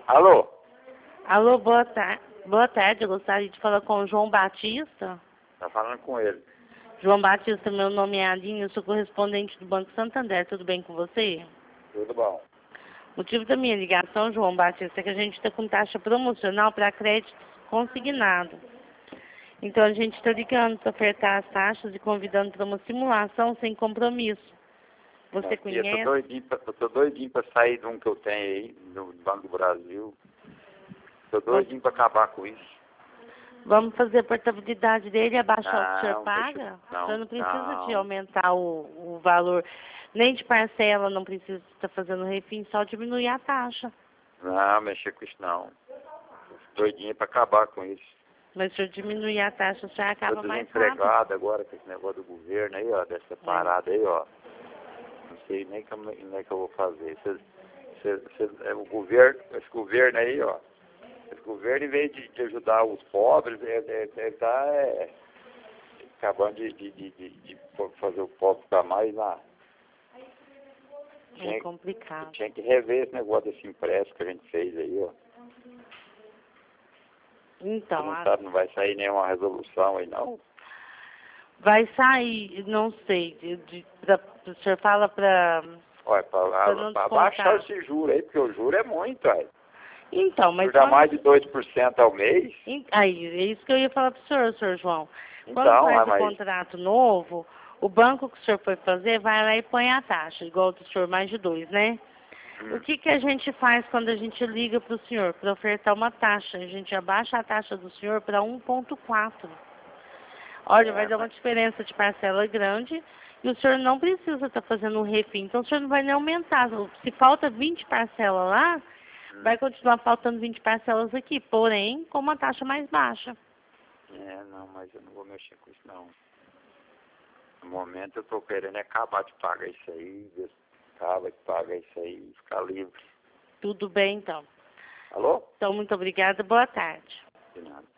Alô? Alô, boa tarde. Boa tarde, eu gostaria de falar com o João Batista. Tá falando com ele. João Batista, meu nome é Aline, eu sou correspondente do Banco Santander, tudo bem com você? Tudo bom. O motivo da minha ligação, João Batista, é que a gente está com taxa promocional para crédito consignado. Então a gente está ligando para ofertar as taxas e convidando para uma simulação sem compromisso. Você conhece? Eu tô doidinho pra sair de um que eu tenho aí, no Banco do Brasil. Tô doidinho pra acabar com isso. Vamos fazer a portabilidade dele e abaixar o que o senhor Não, paga? O senhor não precisa não. de aumentar o valor, nem de parcela, não precisa estar fazendo refim, só diminuir a taxa. Não, mexer com isso não. Doidinho pra acabar com isso. Mas se o senhor diminuir a taxa, o senhor acaba Tô mais desempregado rápido. agora com esse negócio do governo aí, ó, dessa parada aí, ó. Não sei nem como é que eu vou fazer. O governo, esse governo aí, ó. Esse governo, em vez de ajudar os pobres, ele tá acabando de fazer o pobre ficar mais lá. É complicado. Tinha que rever esse negócio desse empréstimo que a gente fez aí, ó. Então, Você não sabe, não vai sair nenhuma resolução aí, não? vai sair, não sei, o senhor fala para... Olha, pra baixar esse juro aí, porque o juro é muito, aí. Então, mas... Dá mais de 2% ao mês. Aí, é isso que eu ia falar para o senhor João. Quando Então, faz o contrato novo, o banco que o senhor foi fazer vai lá e põe a taxa, igual do senhor mais de 2, né? O que a gente faz quando a gente liga para o senhor para ofertar uma taxa? A gente abaixa a taxa do senhor para 1,4. Olha, vai dar uma diferença de parcela grande e o senhor não precisa estar fazendo um refim. Então, o senhor não vai nem aumentar. Se falta 20 parcelas lá, vai continuar faltando 20 parcelas aqui, porém, com uma taxa mais baixa. Não, mas eu não vou mexer com isso, não. No momento, eu tô querendo acabar de pagar isso aí, ver se acaba de pagar isso aí e ficar livre. Tudo bem, então. Alô? Então, muito obrigada. Boa tarde. De nada.